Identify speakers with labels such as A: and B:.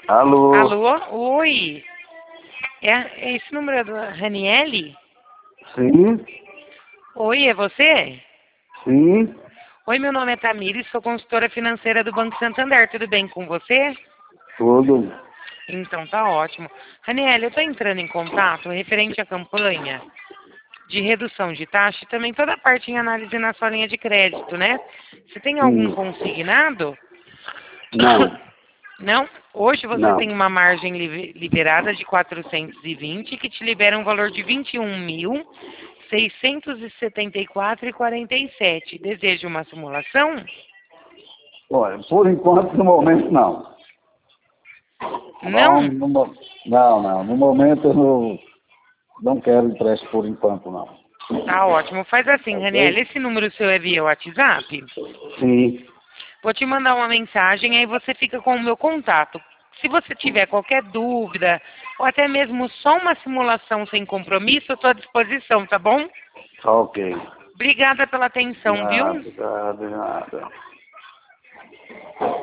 A: Alô?
B: Alô? Oi. Esse número é do Raniele?
A: Sim?
B: Oi, é você?
A: Sim?
B: Oi, meu nome é Tamires, sou consultora financeira do Banco Santander. Tudo bem com você?
A: Tudo?
B: Então tá ótimo. Raniele, eu estou entrando em contato referente à campanha de redução de taxa e também toda a parte em análise na sua linha de crédito, né? Você tem algum
A: Sim.
B: consignado?
A: Não.
B: Não? Hoje você
A: Não.
B: tem uma margem liberada de 420 que te libera um valor de 21.674,47. Deseja uma simulação?
A: Olha, por enquanto, no momento, não. Tá bom?
B: Não?
A: Não. No momento, eu não quero empréstimo por enquanto, não.
B: Tá ótimo. Faz assim, Raniel,
A: Ok?
B: esse número seu é via WhatsApp?
A: Sim.
B: Vou te mandar uma mensagem, aí você fica com o meu contato. Se você tiver qualquer dúvida, ou até mesmo só uma simulação sem compromisso, eu estou à disposição, tá bom?
A: Ok.
B: Obrigada pela atenção, viu?
A: Nada.